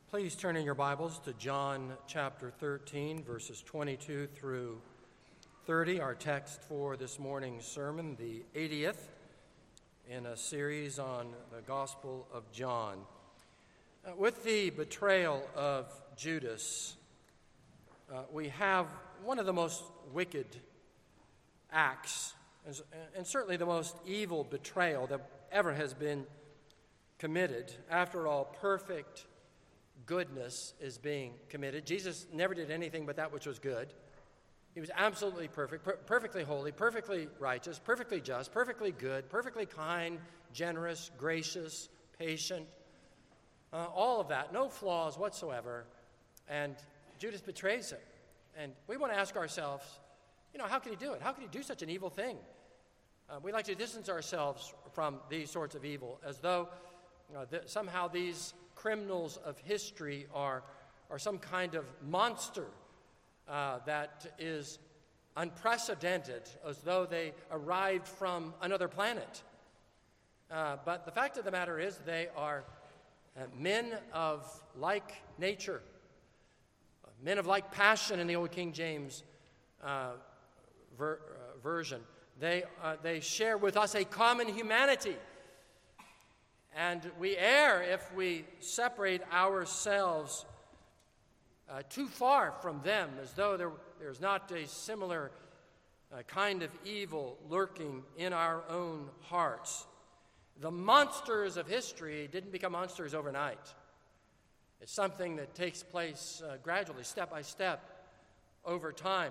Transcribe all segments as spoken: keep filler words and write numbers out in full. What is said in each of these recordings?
Please turn in your Bibles to John chapter thirteen, verses twenty-two through thirty, our text for this morning's sermon, the eightieth in a series on the Gospel of John. Uh, with the betrayal of Judas, uh, we have one of the most wicked acts, and, and certainly the most evil betrayal that ever has been committed. After all, perfect goodness is being committed. Jesus never did anything but that which was good. He was absolutely perfect, per- perfectly holy, perfectly righteous, perfectly just, perfectly good, perfectly kind, generous, gracious, patient, uh, all of that, no flaws whatsoever. And Judas betrays him. And we want to ask ourselves, you know, how could he do it? How could he do such an evil thing? Uh, we like to distance ourselves from these sorts of evil as though uh, th- somehow these criminals of history are, are some kind of monster uh, that is unprecedented, as though they arrived from another planet. Uh, but the fact of the matter is they are uh, men of like nature, uh, men of like passion in the old King James uh, ver- uh, version. They, uh, they share with us a common humanity. And we err if we separate ourselves uh, too far from them, as though there, there's not a similar uh, kind of evil lurking in our own hearts. The monsters of history didn't become monsters overnight. It's something that takes place uh, gradually, step by step, over time.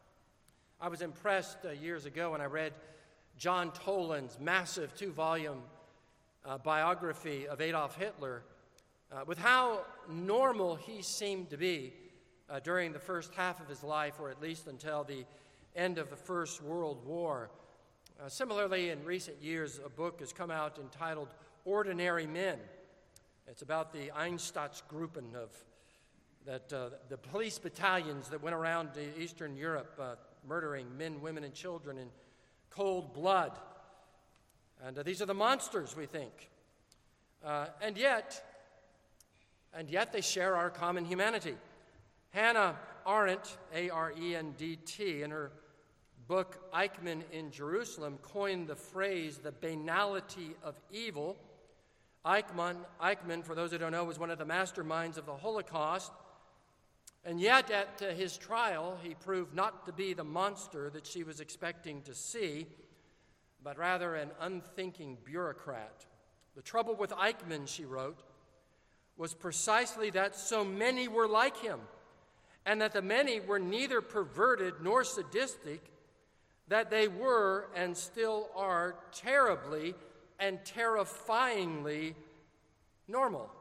I was impressed uh, years ago when I read John Toland's massive two-volume Uh, biography of Adolf Hitler, uh, with how normal he seemed to be uh, during the first half of his life, or at least until the end of the First World War. Uh, similarly, in recent years, a book has come out entitled Ordinary Men. It's about the Einsatzgruppen of that uh, the police battalions that went around Eastern Europe uh, murdering men, women, and children in cold blood. And uh, these are the monsters, we think. Uh, and yet, and yet they share our common humanity. Hannah Arendt, A R E N D T, in her book Eichmann in Jerusalem, coined the phrase, the banality of evil. Eichmann, Eichmann, for those who don't know, was one of the masterminds of the Holocaust. And yet, at uh, his trial, he proved not to be the monster that she was expecting to see, but rather an unthinking bureaucrat. The trouble with Eichmann, she wrote, was precisely that so many were like him, and that the many were neither perverted nor sadistic, that they were and still are terribly and terrifyingly normal.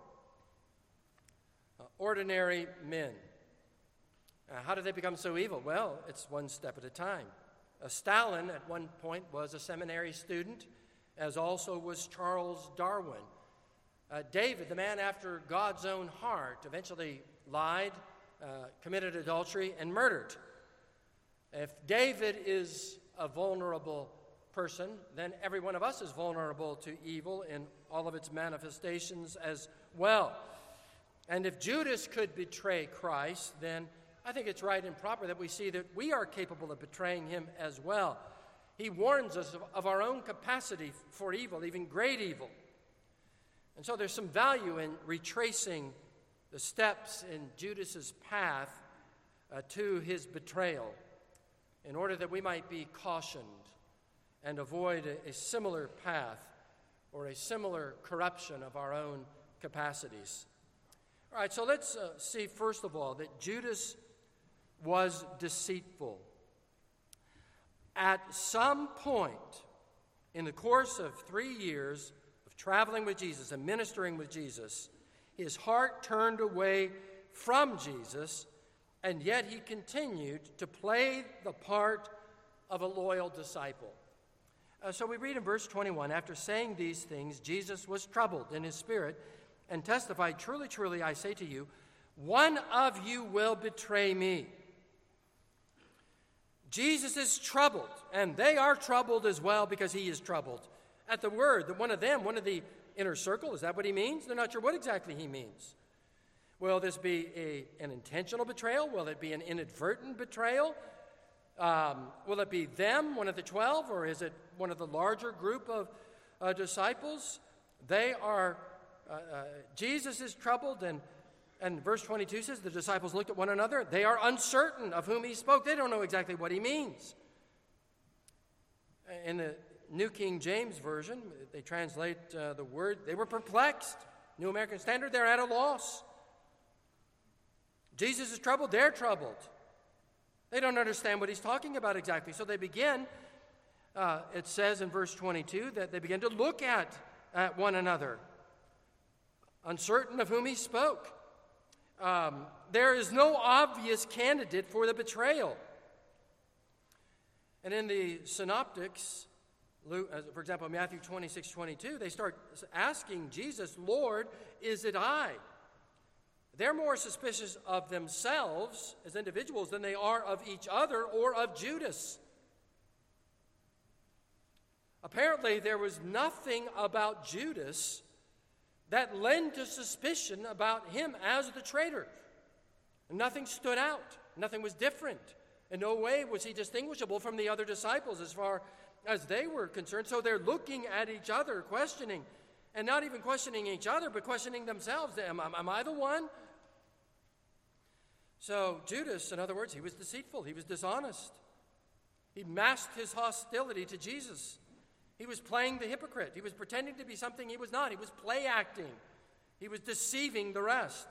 Uh, ordinary men. Uh, how did they become so evil? Well, it's one step at a time. Uh, Stalin, at one point, was a seminary student, as also was Charles Darwin. Uh, David, the man after God's own heart, eventually lied, uh, committed adultery, and murdered. If David is a vulnerable person, then every one of us is vulnerable to evil in all of its manifestations as well. And if Judas could betray Christ, then I think it's right and proper that we see that we are capable of betraying him as well. He warns us of, of our own capacity for evil, even great evil. And so there's some value in retracing the steps in Judas's path uh, to his betrayal, in order that we might be cautioned and avoid a, a similar path or a similar corruption of our own capacities. All right, so let's uh, see, first of all, that Judas was deceitful. At some point in the course of three years of traveling with Jesus and ministering with Jesus, his heart turned away from Jesus, and yet he continued to play the part of a loyal disciple. Uh, so we read in verse twenty-one, after saying these things, Jesus was troubled in his spirit and testified, "Truly, truly, I say to you, one of you will betray me." Jesus is troubled, and they are troubled as well because he is troubled. At the word that one of them, one of the inner circle, is that what he means? They're not sure what exactly he means. Will this be a, an intentional betrayal? Will it be an inadvertent betrayal? Um, will it be them, one of the twelve, or is it one of the larger group of uh, disciples? They are, uh, uh, Jesus is troubled, and, and verse twenty-two says the disciples looked at one another. They are uncertain of whom he spoke. They don't know exactly what he means. In the New King James Version, they translate uh, the word, they were perplexed. New American Standard, they're at a loss. Jesus is troubled, they're troubled. They don't understand what he's talking about exactly. So they begin, uh, it says in verse twenty-two, that they begin to look at, at one another, uncertain of whom he spoke. Um, there is no obvious candidate for the betrayal. And in the synoptics, Luke, for example, Matthew twenty-six, twenty-two, they start asking Jesus, Lord, is it I? They're more suspicious of themselves as individuals than they are of each other or of Judas. Apparently, there was nothing about Judas that lent to suspicion about him as the traitor. Nothing stood out. Nothing was different. In no way was he distinguishable from the other disciples as far as they were concerned. So they're looking at each other, questioning, and not even questioning each other, but questioning themselves. Am, am I the one? So Judas, in other words, he was deceitful. He was dishonest. He masked his hostility to Jesus. He was playing the hypocrite. He was pretending to be something he was not. He was play acting. He was deceiving the rest.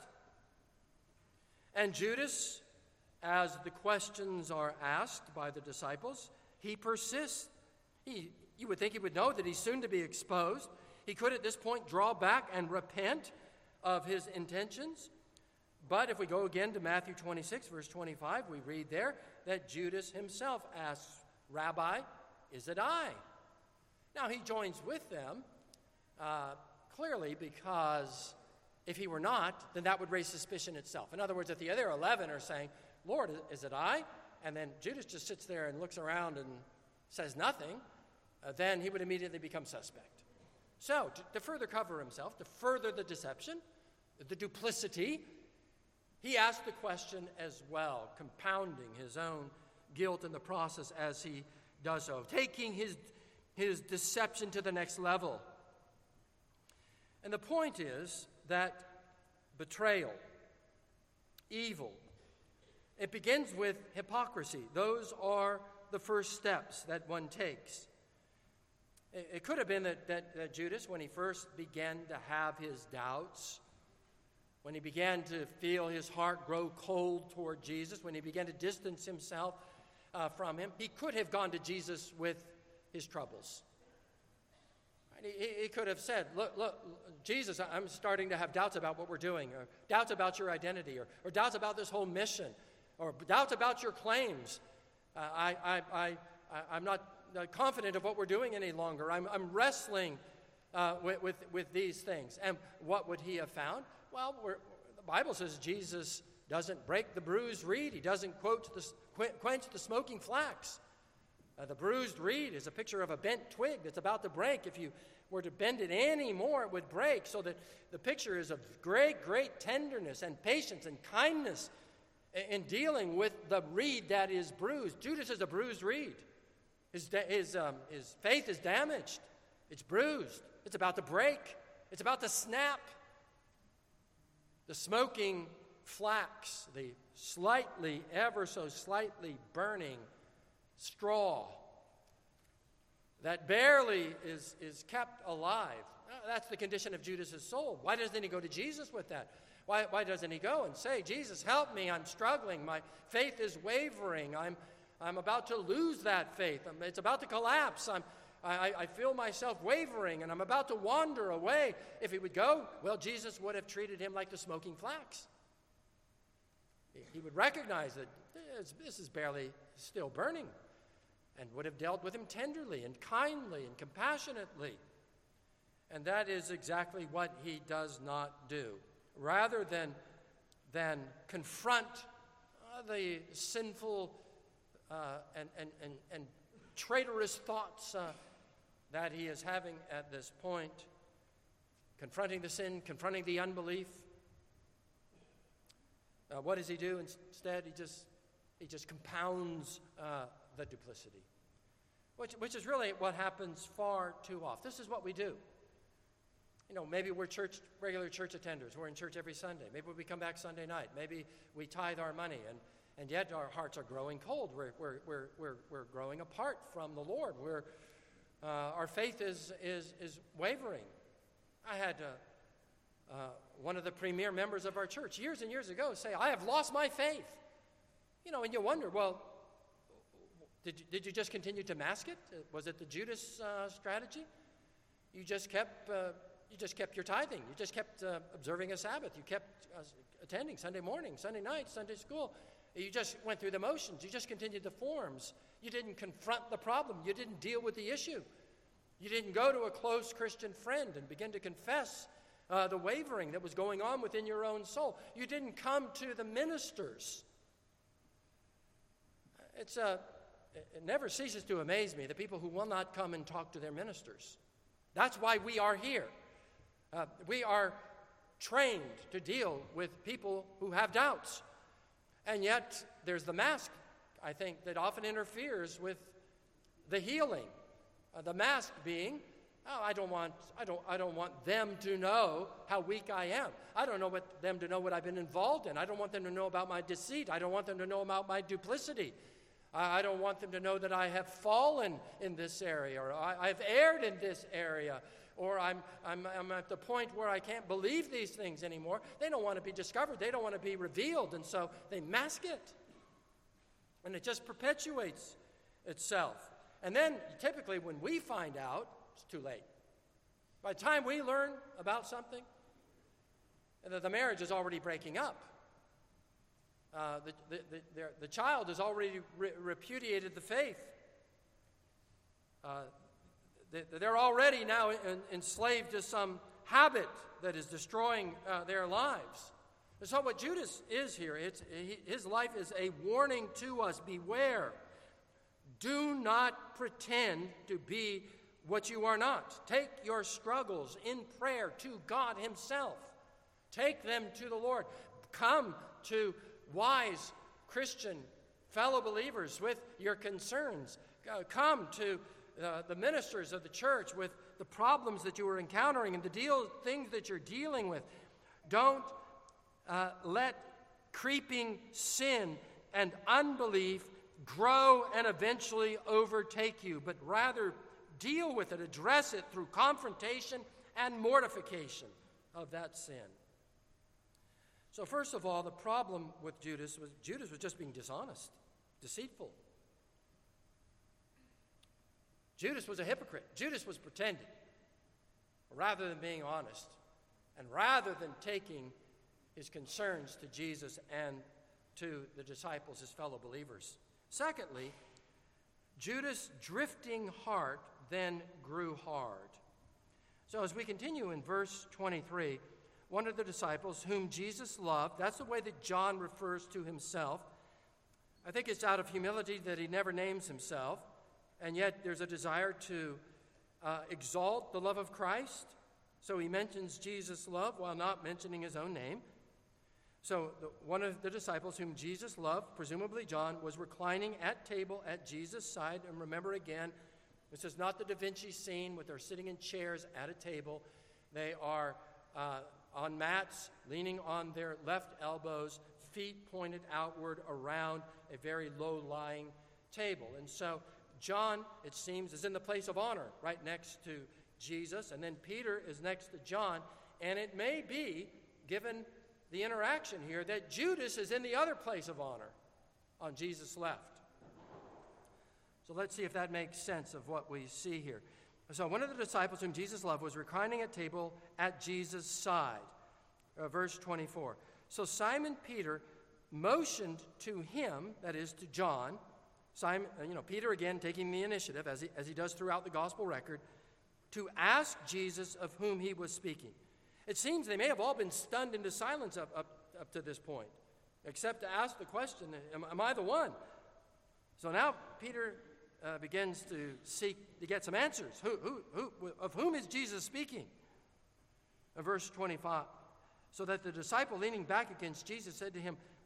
And Judas, as the questions are asked by the disciples, he persists. He, you would think he would know that he's soon to be exposed. He could at this point draw back and repent of his intentions. But if we go again to Matthew twenty-six, verse twenty-five, we read there that Judas himself asks, Rabbi, is it I? Now he joins with them, uh, clearly because if he were not, then that would raise suspicion itself. In other words, if the other eleven are saying, Lord, is it I? And then Judas just sits there and looks around and says nothing, uh, then he would immediately become suspect. So, to, to further cover himself, to further the deception, the duplicity, he asked the question as well, compounding his own guilt in the process as he does so, taking his, his deception to the next level. And the point is that betrayal, evil, it begins with hypocrisy. Those are the first steps that one takes. It, it could have been that, that, that Judas, when he first began to have his doubts, when he began to feel his heart grow cold toward Jesus, when he began to distance himself uh, from him, he could have gone to Jesus with his troubles. Right? He, he could have said, look, look, Jesus, I'm starting to have doubts about what we're doing, or doubts about your identity, or, or doubts about this whole mission, or doubts about your claims. Uh, I, I, I, I, I'm not confident of what we're doing any longer. I'm, I'm wrestling uh, with, with, with these things. And what would he have found? Well, we're, the Bible says Jesus doesn't break the bruised reed. He doesn't quote the, quench the smoking flax. Uh, the bruised reed is a picture of a bent twig that's about to break. If you were to bend it any more, it would break. So that the picture is of great, great tenderness and patience and kindness in dealing with the reed that is bruised. Judas is a bruised reed. His, his, um, his faith is damaged. It's bruised. It's about to break. It's about to snap. The smoking flax, the slightly, ever so slightly burning straw that barely is, is kept alive. That's the condition of Judas's soul. Why doesn't he go to Jesus with that? Why, why doesn't he go and say, Jesus, help me, I'm struggling, my faith is wavering, I'm, I'm about to lose that faith, I'm, it's about to collapse, I'm, I, I feel myself wavering, and I'm about to wander away. If he would go, well, Jesus would have treated him like the smoking flax. He would recognize that this is barely still burning, and would have dealt with him tenderly and kindly and compassionately. And that is exactly what he does not do. Rather than, than confront uh, the sinful uh, and, and, and, and traitorous thoughts uh, that he is having at this point, confronting the sin, confronting the unbelief, Uh, what does he do instead? He just he just compounds uh, the duplicity, which which is really what happens far too often. This is what we do. You know, maybe we're church regular church attenders. We're in church every Sunday. Maybe we come back Sunday night. Maybe we tithe our money, and, and yet our hearts are growing cold. We're we're we're we're, we're growing apart from the Lord. We're uh, our faith is is is wavering. I had uh, uh, one of the premier members of our church years and years ago say, "I have lost my faith." You know, and you wonder, well, did you, did you just continue to mask it? Was it the Judas uh, strategy? You just kept. Uh, You just kept your tithing. You just kept uh, observing a Sabbath. You kept uh, attending Sunday morning, Sunday night, Sunday school. You just went through the motions. You just continued the forms. You didn't confront the problem. You didn't deal with the issue. You didn't go to a close Christian friend and begin to confess uh, the wavering that was going on within your own soul. You didn't come to the ministers. It's a, it never ceases to amaze me, the people who will not come and talk to their ministers. That's why we are here. Uh, we are trained to deal with people who have doubts. And yet, there's the mask, I think, that often interferes with the healing. Uh, the mask being, oh, I don't want, I don't, I don't want them to know how weak I am. I don't know what them to know what I've been involved in. I don't want them to know about my deceit. I don't want them to know about my duplicity. I, I don't want them to know that I have fallen in this area, or I, I've erred in this area. Or I'm, I'm, I'm at the point where I can't believe these things anymore. They don't want to be discovered. They don't want to be revealed. And so they mask it. And it just perpetuates itself. And then typically when we find out, it's too late. By the time we learn about something, the, the marriage is already breaking up. Uh, the, the, the, the, the child has already re- repudiated the faith. Uh, They're already now enslaved to some habit that is destroying uh, their lives. And so what Judas is here, it's, his life is a warning to us. Beware. Do not pretend to be what you are not. Take your struggles in prayer to God himself. Take them to the Lord. Come to wise Christian fellow believers with your concerns. Uh, come to Uh, the ministers of the church with the problems that you are encountering and the deal things that you're dealing with. Don't uh, let creeping sin and unbelief grow and eventually overtake you, but rather deal with it, address it through confrontation and mortification of that sin. So first of all, the problem with Judas was Judas was just being dishonest, deceitful. Judas was a hypocrite. Judas was pretending rather than being honest, and rather than taking his concerns to Jesus and to the disciples, his fellow believers. Secondly, Judas' drifting heart then grew hard. So as we continue in verse twenty-three, one of the disciples whom Jesus loved, that's the way that John refers to himself. I think it's out of humility that he never names himself. And yet there's a desire to uh, exalt the love of Christ. So he mentions Jesus' love while not mentioning his own name. So the, one of the disciples whom Jesus loved, presumably John, was reclining at table at Jesus' side. And remember again, this is not the Da Vinci scene where they're sitting in chairs at a table. They are uh, on mats, leaning on their left elbows, feet pointed outward around a very low-lying table. And so John, it seems, is in the place of honor right next to Jesus, and then Peter is next to John, and it may be, given the interaction here, that Judas is in the other place of honor on Jesus' left. So let's see if that makes sense of what we see here. So one of the disciples whom Jesus loved was reclining at table at Jesus' side. Uh, verse twenty-four. So Simon Peter motioned to him, that is to John, Simon, you know, Peter again taking the initiative, as he, as he does throughout the gospel record, to ask Jesus of whom he was speaking. It seems they may have all been stunned into silence up, up, up to this point, except to ask the question, am, am I the one? So now Peter uh, begins to seek to get some answers. Who, who, who, of whom is Jesus speaking? Uh, verse twenty-five. So that the disciple leaning back against Jesus said to him,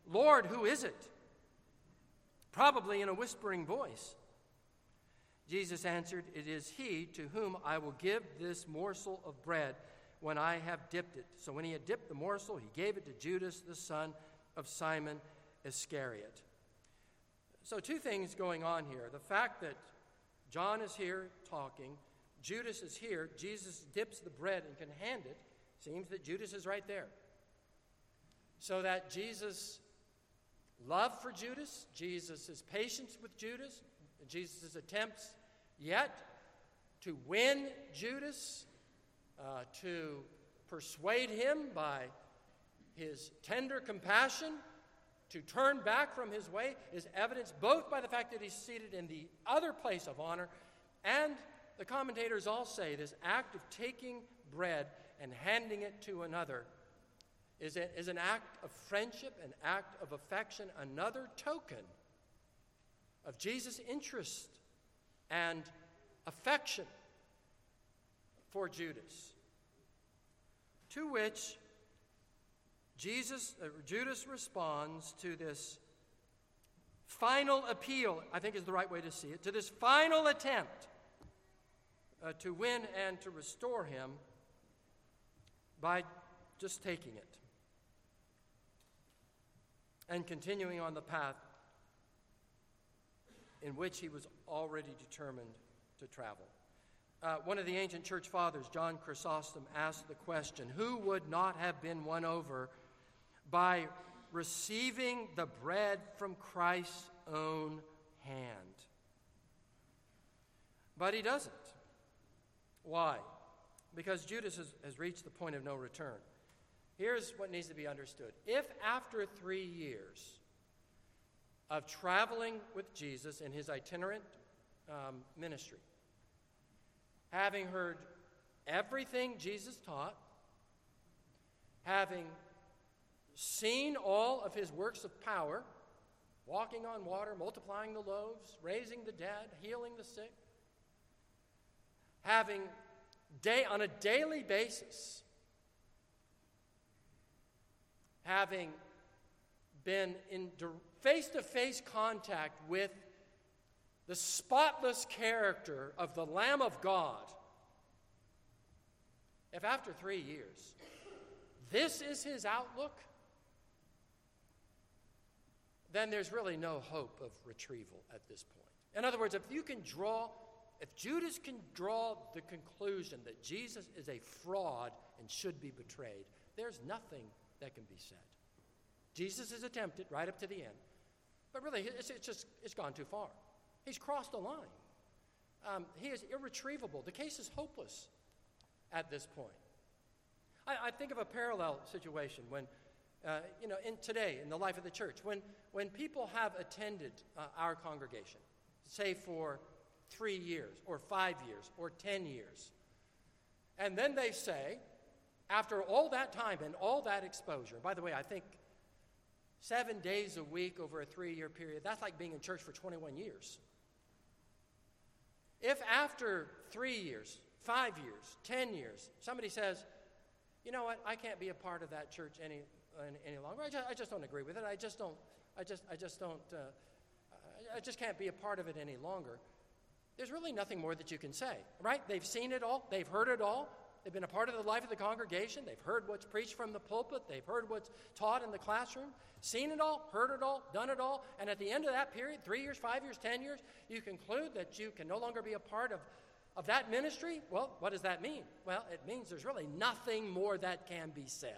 "Lord, who is it?" Probably in a whispering voice. Jesus answered, "It is he to whom I will give this morsel of bread when I have dipped it." So when he had dipped the morsel, he gave it to Judas, the son of Simon Iscariot. So two things going on here. The fact that John is here talking, Judas is here, Jesus dips the bread and can hand it, seems that Judas is right there. So that Jesus' love for Judas, Jesus' patience with Judas, Jesus' attempts yet to win Judas, uh, to persuade him by his tender compassion to turn back from his way is evidenced both by the fact that he's seated in the other place of honor, and the commentators all say this act of taking bread and handing it to another is, a, is an act of friendship, an act of affection, another token of Jesus' interest and affection for Judas. To which Jesus, uh, Judas responds to this final appeal, I think is the right way to see it, to this final attempt uh, to win and to restore him by just taking it and continuing on the path in which he was already determined to travel. Uh, one of the ancient church fathers, John Chrysostom, asked the question, who would not have been won over by receiving the bread from Christ's own hand? But he doesn't. Why? Because Judas has, has reached the point of no return. Here's what needs to be understood. If after three years of traveling with Jesus in his itinerant um, ministry, having heard everything Jesus taught, having seen all of his works of power, walking on water, multiplying the loaves, raising the dead, healing the sick, having day on a daily basis, having been in face-to-face contact with the spotless character of the Lamb of God, if after three years this is his outlook, then there's really no hope of retrieval at this point. In other words, if you can draw, if Judas can draw the conclusion that Jesus is a fraud and should be betrayed, there's nothing that can be said. Jesus has attempted right up to the end, but really it's, it's just it's gone too far. He's crossed the line. Um, he is irretrievable. The case is hopeless at this point. I, I think of a parallel situation when, uh, you know, in today in the life of the church, when when people have attended uh, our congregation, say for three years or five years or ten years, and then they say, after all that time and all that exposure, by the way, I think seven days a week over a three-year period, that's like being in church for twenty-one years. If after three years, five years, ten years, somebody says, you know what, I can't be a part of that church any any longer. I just, I just don't agree with it. I just don't, I just, I just don't, uh, I just can't be a part of it any longer. There's really nothing more that you can say, right? They've seen it all. They've heard it all. They've been a part of the life of the congregation. They've heard what's preached from the pulpit. They've heard what's taught in the classroom, seen it all, heard it all, done it all. And at the end of that period, three years, five years, ten years, you conclude that you can no longer be a part of, of that ministry. Well, what does that mean? Well, it means there's really nothing more that can be said.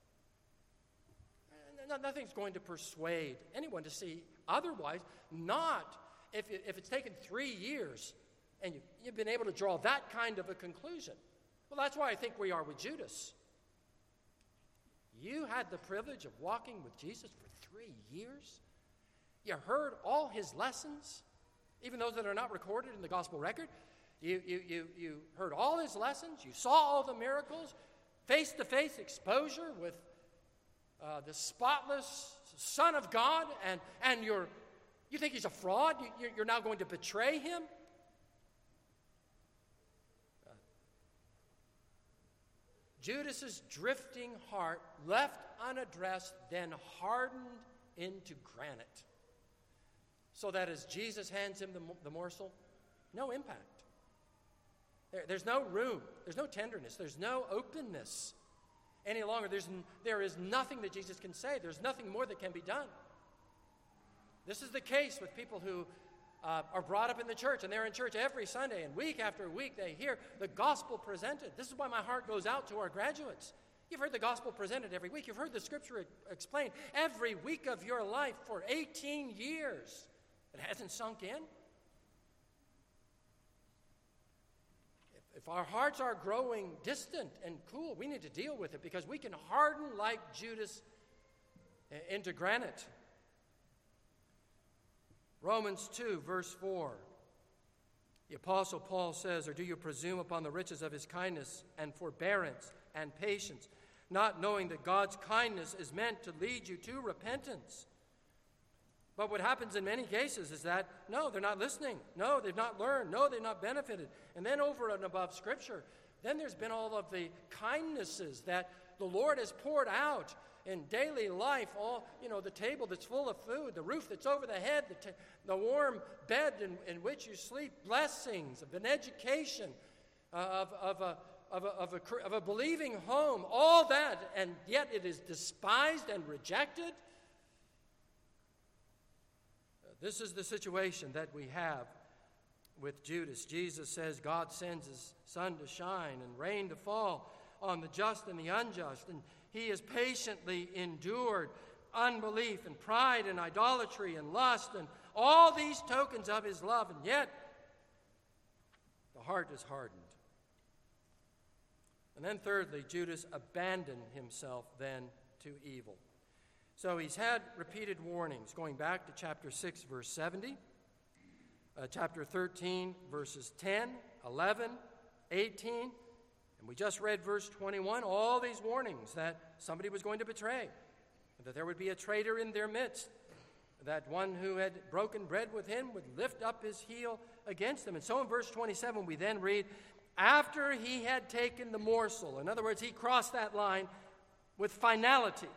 And nothing's going to persuade anyone to see otherwise, not if, it, if it's taken three years and you, you've been able to draw that kind of a conclusion. Well, that's why I think we are with Judas. You had the privilege of walking with Jesus for three years. You heard all his lessons, even those that are not recorded in the gospel record. You, you, you, you heard all his lessons. You saw all the miracles, face-to-face exposure with uh, the spotless Son of God, and, and you're, you think he's a fraud? You, you're now going to betray him? Judas's drifting heart, left unaddressed, then hardened into granite. So that as Jesus hands him the, the morsel, no impact. There, there's no room. There's no tenderness. There's no openness any longer. There's, there is nothing that Jesus can say. There's nothing more that can be done. This is the case with people who uh, are brought up in the church, and they're in church every Sunday, and week after week they hear the gospel presented. This is why my heart goes out to our graduates. You've heard the gospel presented every week. You've heard the scripture explained every week of your life for eighteen years. It hasn't sunk in. If, if our hearts are growing distant and cool, we need to deal with it, because we can harden like Judas into granite. Romans two, verse four. The Apostle Paul says, "Or do you presume upon the riches of his kindness and forbearance and patience, not knowing that God's kindness is meant to lead you to repentance?" But what happens in many cases is that, no, they're not listening. No, they've not learned. No, they've not benefited. And then over and above Scripture, then there's been all of the kindnesses that the Lord has poured out in daily life. All, you know, the table that's full of food, the roof that's over the head, the, t- the warm bed in, in which you sleep, blessings of an education, uh, of, of, a, of, a, of, a, of a believing home, all that, and yet it is despised and rejected. This is the situation that we have with Judas. Jesus says God sends his sun to shine and rain to fall on the just and the unjust, and he has patiently endured unbelief and pride and idolatry and lust and all these tokens of his love, and yet the heart is hardened. And then thirdly, Judas abandoned himself then to evil. So he's had repeated warnings, going back to chapter six, verse seventy, uh, chapter thirteen, verses ten, eleven, eighteen, and we just read verse twenty-one, all these warnings that somebody was going to betray, that there would be a traitor in their midst, that one who had broken bread with him would lift up his heel against them. And so in verse twenty-seven, we then read, after he had taken the morsel, in other words, he crossed that line with finality.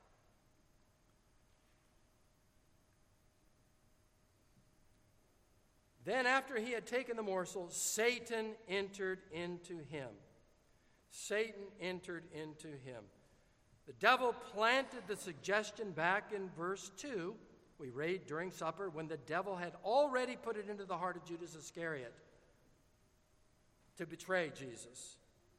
Then after he had taken the morsel, Satan entered into him. Satan entered into him. The devil planted the suggestion back in verse two, we read during supper, when the devil had already put it into the heart of Judas Iscariot to betray Jesus.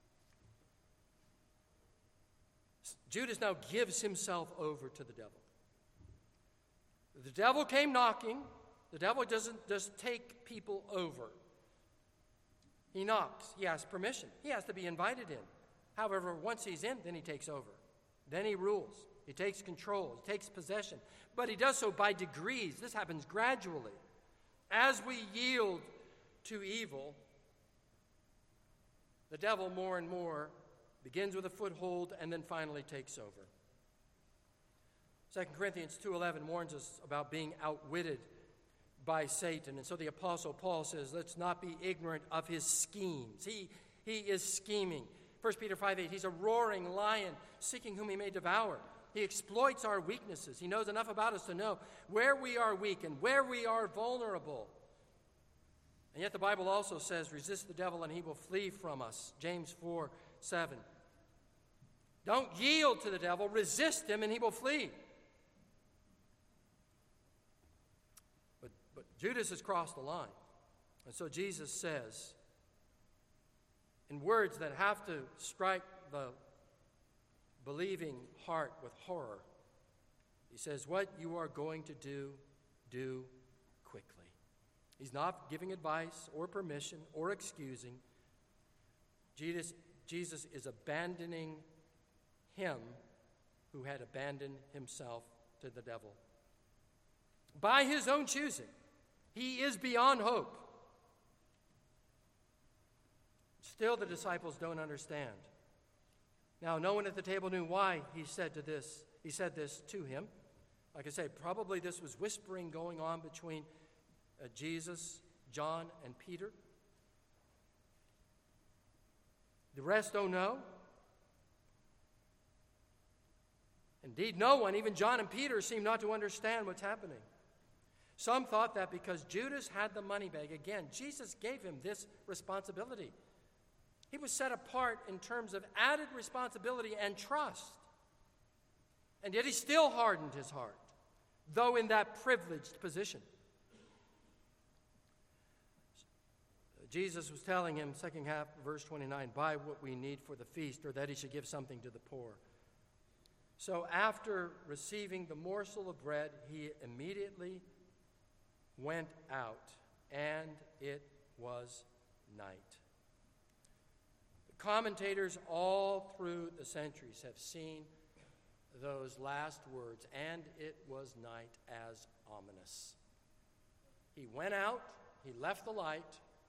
Judas now gives himself over to the devil. The devil came knocking. The devil doesn't just take people over. He knocks. He asks permission. He has to be invited in. However, once he's in, then he takes over. Then he rules. He takes control. He takes possession. But he does so by degrees. This happens gradually. As we yield to evil, the devil more and more begins with a foothold and then finally takes over. Second Corinthians two eleven warns us about being outwitted by Satan. And so the Apostle Paul says, let's not be ignorant of his schemes. He, he is scheming. First Peter five eight, he's a roaring lion seeking whom he may devour. He exploits our weaknesses. He knows enough about us to know where we are weak and where we are vulnerable. And yet the Bible also says, resist the devil and he will flee from us. James four seven. Don't yield to the devil. Resist him and he will flee. But, but Judas has crossed the line. And so Jesus says, in words that have to strike the believing heart with horror, he says, what you are going to do, do quickly. He's not giving advice or permission or excusing. Jesus, Jesus is abandoning him who had abandoned himself to the devil. By his own choosing, he is beyond hope. Still, the disciples don't understand. Now, no one at the table knew why he said to this. He said this to him. Like I say, probably this was whispering going on between uh, Jesus, John, and Peter. The rest don't know. And Indeed, no one, even John and Peter, seemed not to understand what's happening. Some thought that because Judas had the money bag, again, Jesus gave him this responsibility. He was set apart in terms of added responsibility and trust. And yet he still hardened his heart, though in that privileged position. Jesus was telling him, second half, verse twenty-nine, buy what we need for the feast, or that he should give something to the poor. So after receiving the morsel of bread, he immediately went out, and it was night. The commentators all through the centuries have seen those last words, and it was night, as ominous. He went out, he left the light,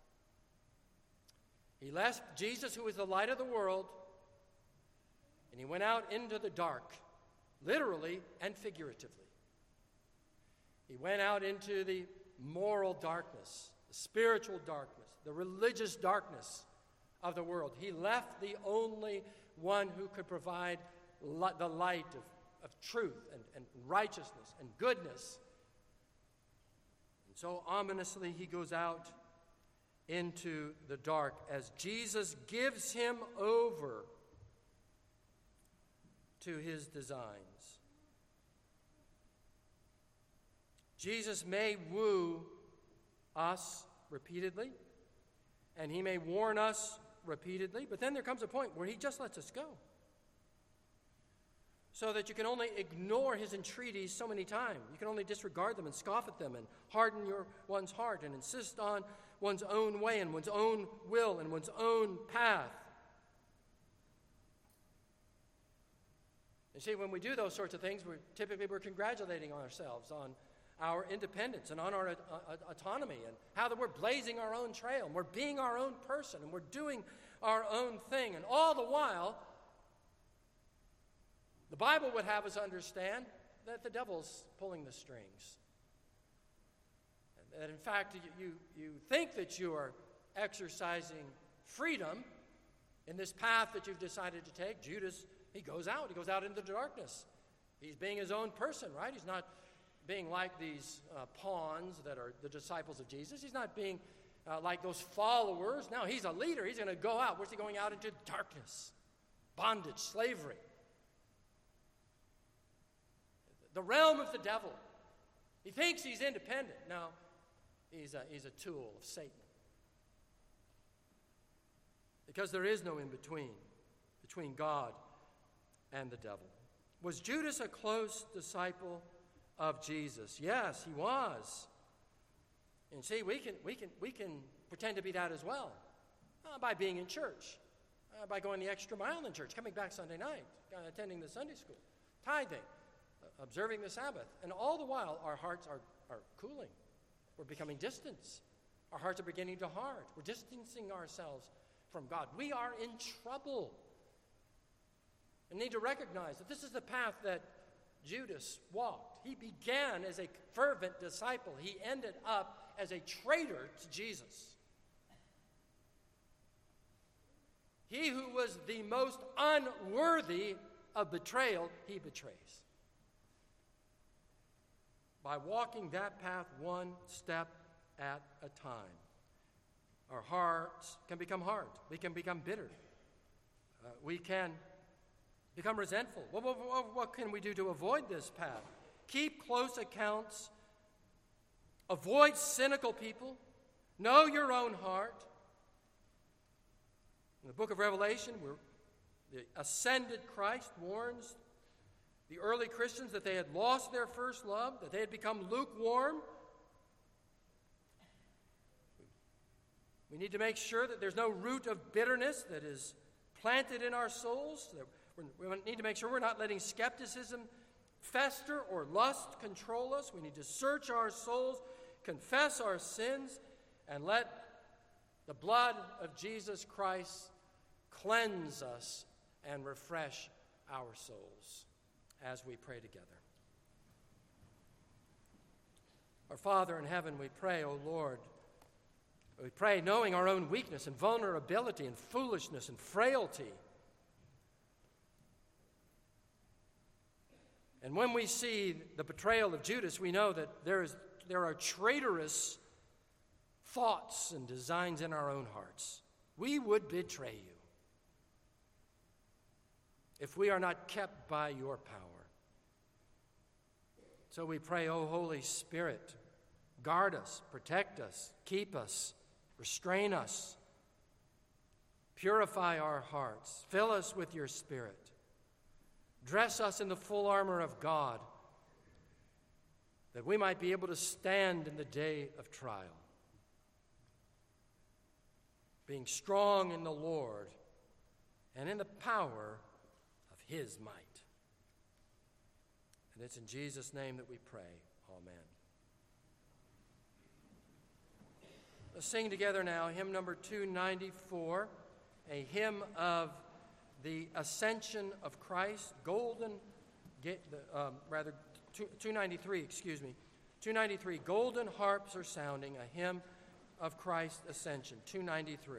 he left Jesus, who is the light of the world, and he went out into the dark, literally and figuratively. He went out into the moral darkness, the spiritual darkness, the religious darkness of the world. He left the only one who could provide li- the light of, of truth and, and righteousness and goodness. And so ominously he goes out into the dark as Jesus gives him over to his designs. Jesus may woo us repeatedly, and he may warn us repeatedly, but then there comes a point where he just lets us go. So that you can only ignore his entreaties so many times. You can only disregard them and scoff at them and harden your one's heart and insist on one's own way and one's own will and one's own path. You see, when we do those sorts of things, we're typically we're congratulating ourselves on our independence and on our uh, autonomy and how that we're blazing our own trail and we're being our own person and we're doing our own thing. And all the while, the Bible would have us understand that the devil's pulling the strings. And that in fact, you, you think that you are exercising freedom in this path that you've decided to take. Judas, he goes out. He goes out into the darkness. He's being his own person, right? He's not being like these uh, pawns that are the disciples of Jesus. He's not being uh, like those followers. Now he's a leader. He's going to go out. Where's he going out? Into darkness, bondage, slavery. The realm of the devil. He thinks he's independent. No, he's a, he's a tool of Satan. Because there is no in-between between God and the devil. Was Judas a close disciple of Jesus? Yes, he was. And see, we can we can we can pretend to be that as well uh, by being in church, uh, by going the extra mile in church, coming back Sunday night, uh, attending the Sunday school, tithing, uh, observing the Sabbath, and all the while our hearts are are cooling. We're becoming distant. Our hearts are beginning to hard. We're distancing ourselves from God. We are in trouble. And need to recognize that this is the path that Judas walked. He began as a fervent disciple. He ended up as a traitor to Jesus. He who was the most unworthy of betrayal, he betrays. By walking that path one step at a time. Our hearts can become hard. We can become bitter. Uh, we can become resentful. What, what, what can we do to avoid this path? Keep close accounts. Avoid cynical people. Know your own heart. In the book of Revelation, where the ascended Christ warns the early Christians that they had lost their first love, that they had become lukewarm. We need to make sure that there's no root of bitterness that is planted in our souls. That we need to make sure we're not letting skepticism fester or lust control us. We need to search our souls, confess our sins, and let the blood of Jesus Christ cleanse us and refresh our souls as we pray together. Our Father in heaven, we pray, O Lord, we pray knowing our own weakness and vulnerability and foolishness and frailty. And when we see the betrayal of Judas, we know that there is there are traitorous thoughts and designs in our own hearts. We would betray you if we are not kept by your power. So we pray, O Holy Spirit, guard us, protect us, keep us, restrain us, purify our hearts, fill us with your Spirit. Dress us in the full armor of God, that we might be able to stand in the day of trial, being strong in the Lord and in the power of his might. And it's in Jesus' name that we pray. Amen. Let's sing together now hymn number two ninety-four, a hymn of the Ascension of Christ, golden, um, rather, two ninety-three, excuse me, two ninety-three, golden harps are sounding, a hymn of Christ's ascension, two ninety-three.